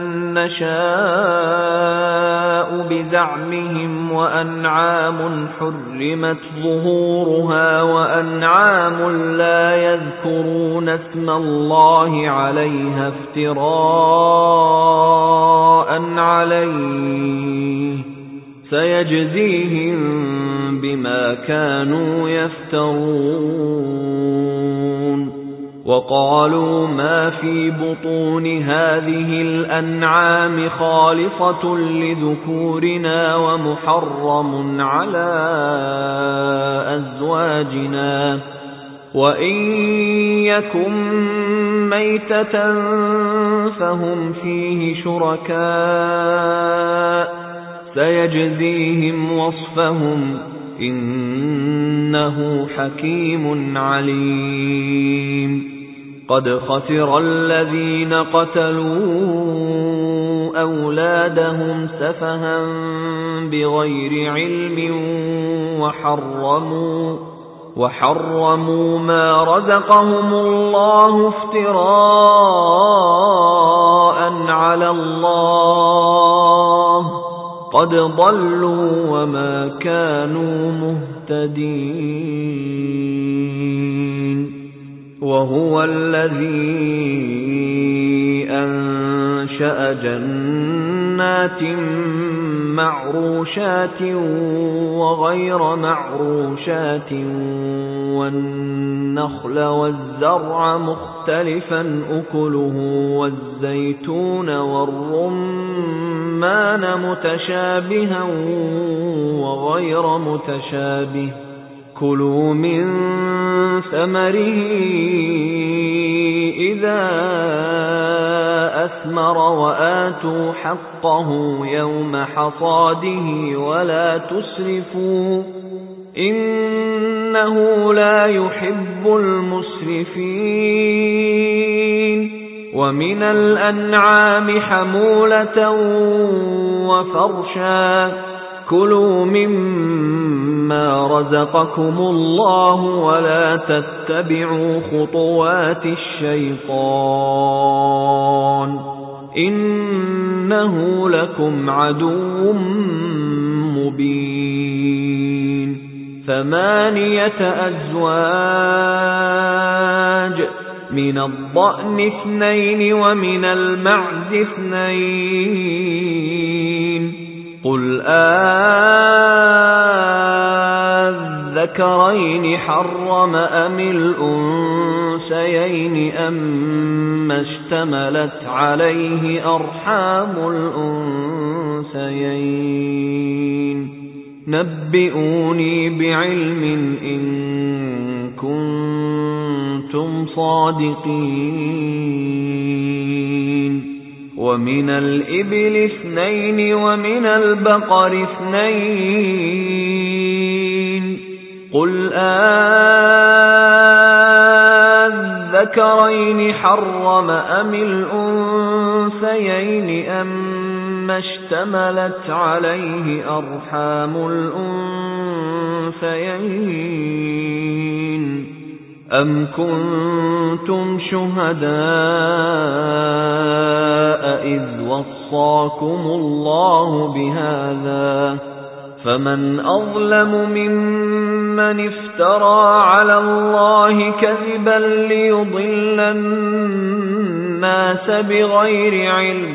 نَّشَاءُ بِزَعْمِهِمْ وَأَنْعَامٌ حُرِّمَتْ ظُهُورُهَا وَأَنْعَامٌ لَّا يَذْكُرُونَ اسْمَ اللَّهِ عَلَيْهَا افْتِرَاءً عَلَيْهِ سَيَجْزِيهِم بِمَا كَانُوا يَفْتَرُونَ وَقَالُوا مَا فِي بُطُونِ هَذِهِ الْأَنْعَامِ خَالِصَةٌ لِذُكُورِنَا وَمُحَرَّمٌ عَلَى أَزْوَاجِنَا وَإِن يَكُن مَّيْتَةً فَهُمْ فِيهِ شُرَكَاءُ سَيَجْزِيهِمْ وَصْفَهُمْ إِنَّهُ حَكِيمٌ عَلِيمٌ قَدْ خَسِرَ الَّذِينَ قَتَلُوا أَوْلَادَهُمْ سَفَهًا بِغَيْرِ عِلْمٍ وَحَرَّمُوا وَحَرَّمُوا مَا رَزَقَهُمُ اللَّهُ افْتِرَاءً عَلَى اللَّهِ قَدْ ضَلُّوا وَمَا كَانُوا مُهْتَدِينَ وَهُوَ الَّذِي أَنشَأَ جَنَّاتٍ مَّعْرُوشَاتٍ وَغَيْرَ مَعْرُوشَاتٍ وَالنَّخْلَ وَالزَّرْعَ مُخْتَلِفًا أُكُلُهُ وَالزَّيْتُونَ وَالرُّمَّانَ مُتَشَابِهًا وَغَيْرَ مُتَشَابِهٍ كُلُوا مِن ثَمَرِهِ إِذَا أَثْمَرَ وَآتُوا حَقَّهُ يَوْمَ حَصَادِهِ وَلَا تُسْرِفُوا إِنَّهُ لَا يُحِبُّ الْمُسْرِفِينَ ومن الأنعام حمولة وفرشا كلوا مما رزقكم الله ولا تتبعوا خطوات الشيطان إنه لكم عدو مبين ثمانية أزواج من الضأن اثنين ومن المعز اثنين قل أذكرين حرم أم الأنثيين أما اشتملت عليه أرحام الأنثيين نبئوني بعلم إن كنتم صادقين ومن الإبل اثنين ومن البقر اثنين قل أذكرين حرم أم الأنثيين أما اشتملت عليه أرحام الأنثيين أم كنتم شهداء إذ وصاكم الله بهذا فمن أظلم ممن افترى على الله كذبا ليضل الناس بغير علم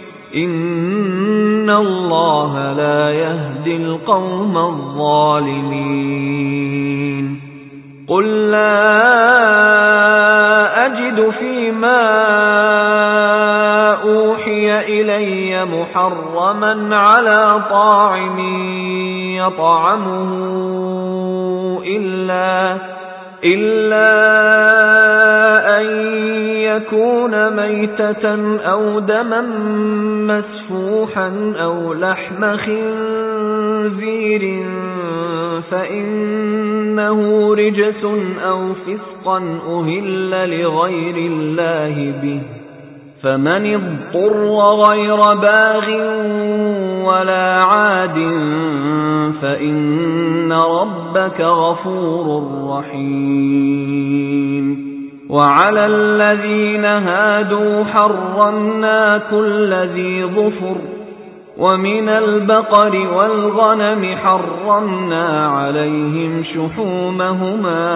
إن الله لا يهدي القوم الظالمين قل لا أجد فيما أوحي إلي محرما على طاعم يطعمه إلا, إلا أن يكون ميتة أو دما مسفوحا أو لحم خنزير فإنه رجس أو فسقا أهل لغير الله به فمن اضطر غير باغ ولا عاد فإن ربك غفور رحيم وعلى الذين هادوا حرمنا كل ذي ظفر ومن البقر والغنم حرمنا عليهم شحومهما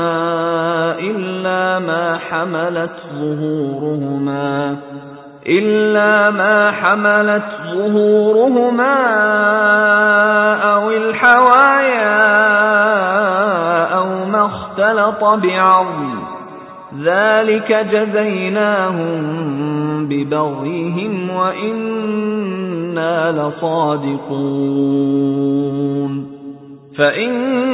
إلا ما حملت ظهورهما إلا ما حملت ظهورهما أو الحوايا أو ما اختلط بعظم ذلك جزيناهم ببغيهم وإنا لصادقون فإن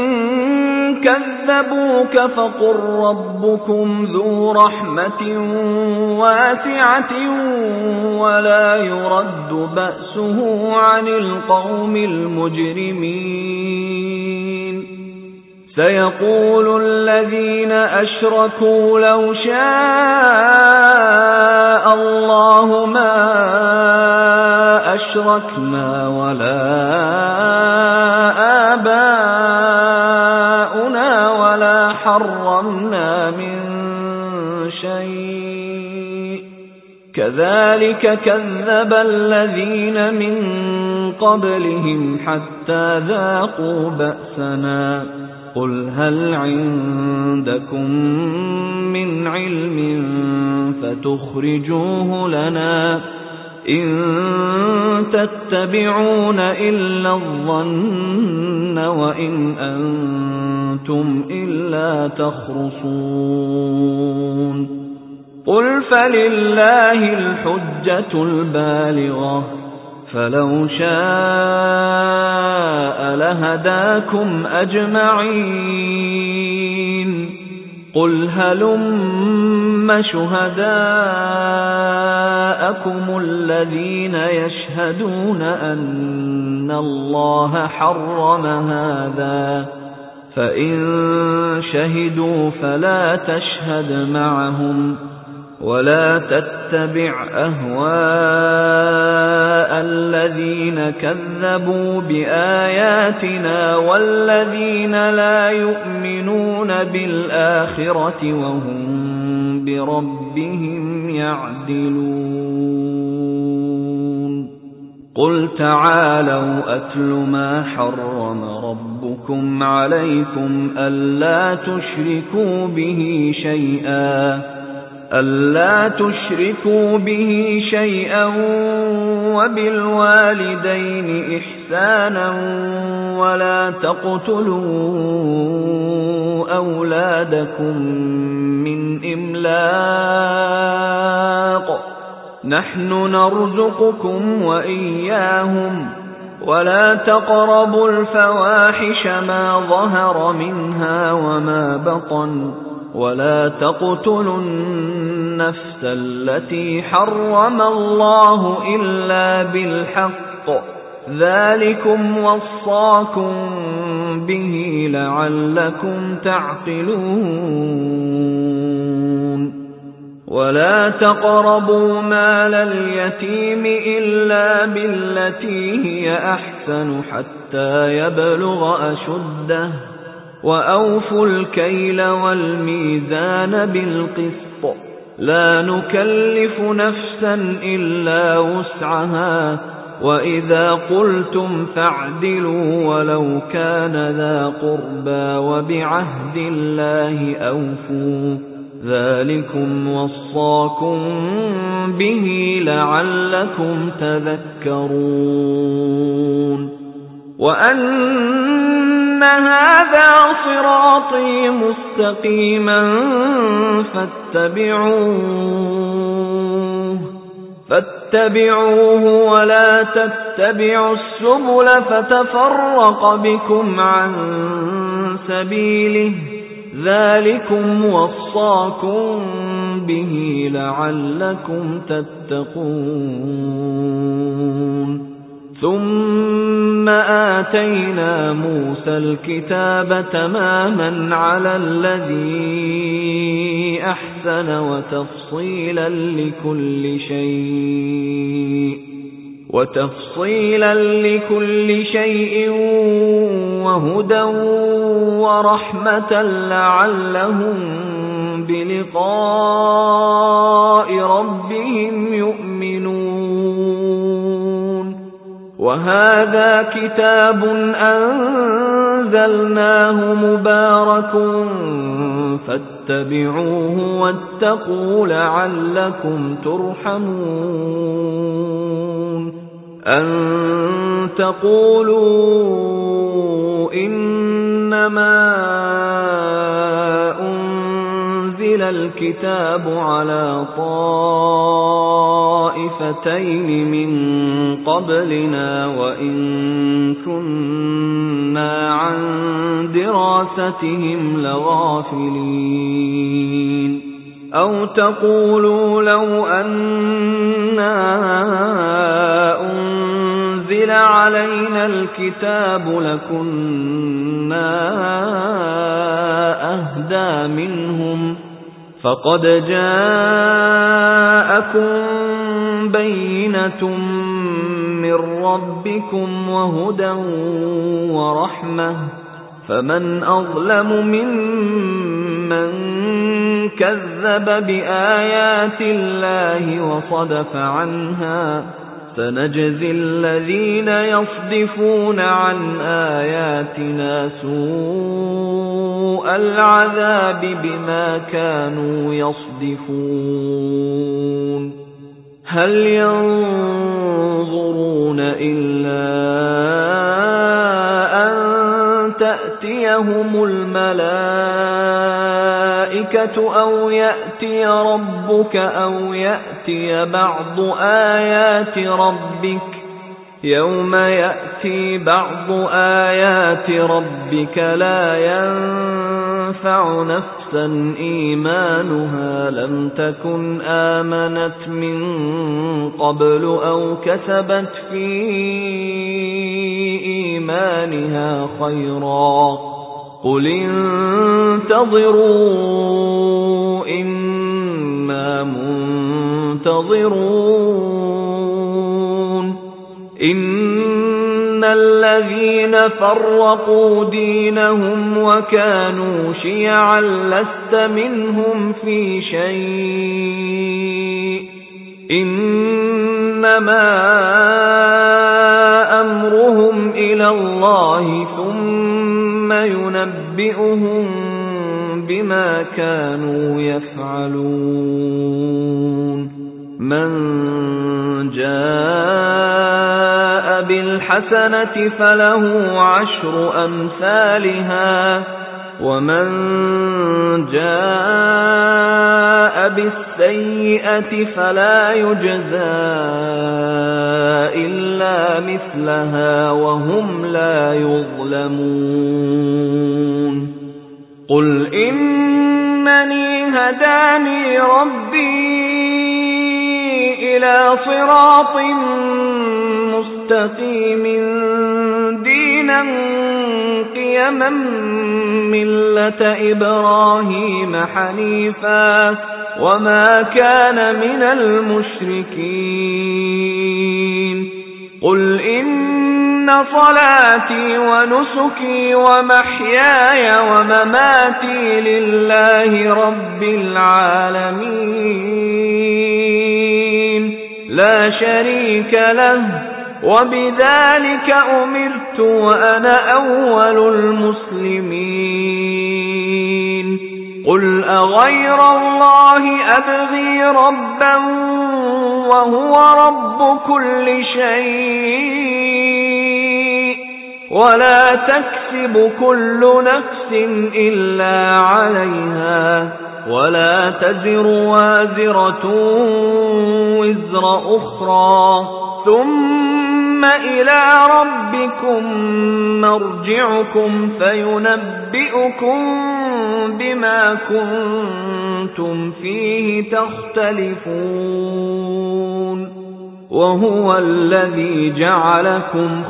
كذبوك فقل ربكم ذو رحمة واسعة ولا يرد بأسه عن القوم المجرمين سيقول الذين أشركوا لو شاء الله ما أشركنا ولا آباؤنا ولا حرمنا من شيء كذلك كذب الذين من قبلهم حتى ذاقوا بأسنا قل هل عندكم من علم فتخرجوه لنا إن تتبعون إلا الظن وإن أنتم إلا تخرصون قل فلله الحجة البالغة فلو شاء لهداكم أجمعين قل هلم شهداءكم الذين يشهدون أن الله حرم هذا فإن شهدوا فلا تشهد معهم ولا تتبعوا تتبع أهواء الذين كذبوا بآياتنا والذين لا يؤمنون بالآخرة وهم بربهم يعدلون قل تعالوا أتل ما حرم ربكم عليكم ألا تشركوا به شيئا ألا تشركوا به شيئا وبالوالدين إحسانا ولا تقتلوا أولادكم من إملاق نحن نرزقكم وإياهم ولا تقربوا الفواحش ما ظهر منها وما بطن ولا تقتلوا النفس التي حرم الله إلا بالحق ذلكم وصاكم به لعلكم تعقلون ولا تقربوا مال اليتيم إلا بالتي هي أحسن حتى يبلغ أشده وأوفوا الكيل والميزان بالقسط لا نكلف نفسا إلا وسعها وإذا قلتم فاعدلوا ولو كان ذا قربى وبعهد الله أوفوا ذلكم وصاكم به لعلكم تذكرون وأن هذا صراطي مستقيما فاتبعوه فاتبعوه ولا تتبعوا السبل فتفرق بكم عن سبيله ذلكم وصاكم به لعلكم تتقون ثم آتينا موسى الكتاب تماما على الذي أحسن وتفصيلا لكل شيء وتفصيلا لكل شيء وهدى ورحمة لعلهم بلقاء ربهم يؤمنون وهذا كتاب أنزلناه مبارك فاتبعوه واتقوا لعلكم ترحمون أن تقولوا إنما أنزل الكتاب على طائفتين من قبلنا وإن كنا عن دراستهم لغافلين أو تقولوا لو أنا أنزل علينا الكتاب لكنا أهدى منهم فقد جاءكم بينة من ربكم وهدى ورحمة فمن أظلم ممن كذب بآيات الله وصدف عنها سنجزي الذين يصدفون عن آياتنا سوء العذاب بما كانوا يصدفون هل ينظرون إلا أن تأتيهم الملائكة أو يأتي ربك أو يأتي بعض آيات ربك يوم يأتي بعض آيات ربك لا ينفع نفسا إيمانها لم تكن آمنت من قبل أو كسبت في إيمانها خيرا قل انتظروا إنا منتظرون ينتظرون إن الذين فرقوا دينهم وكانوا شيعا لست منهم في شيء إنما أمرهم إلى الله ثم ينبئهم بما كانوا يفعلون من جاء بالحسنة فله عشر أمثالها ومن جاء بالسيئة فلا يجزى إلا مثلها وهم لا يظلمون قل إنني هداني ربي إلى صراط مستقيم دينا قيما ملة إبراهيم حنيفا وما كان من المشركين قل إن صلاتي ونسكي ومحياي ومماتي لله رب العالمين لا شريك له وبذلك أمرت وأنا أول المسلمين قل أغير الله أبغي ربا وهو رب كل شيء ولا تكسب كل نفس إلا عليها ولا تزر وازرة وزر أخرى ثم إلى ربكم مرجعكم فينبئكم بما كنتم فيه تختلفون وهو الذي جعلكم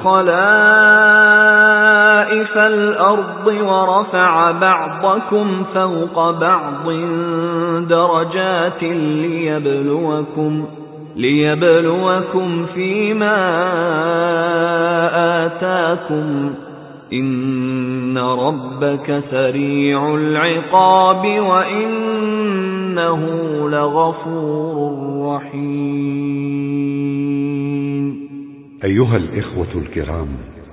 خلائف الأرض ورفع بعضكم فوق بعض درجات ليبلوكم ليبلوكم فيما آتاكم إن ربك سريع العقاب وإنه لغفور رحيم. أيها الإخوة الكرام،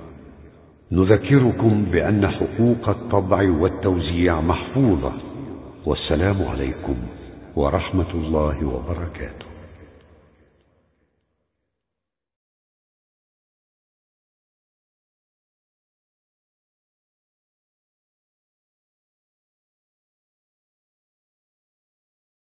نذكركم بأن حقوق الطبع والتوزيع محفوظة، والسلام عليكم ورحمة الله وبركاته.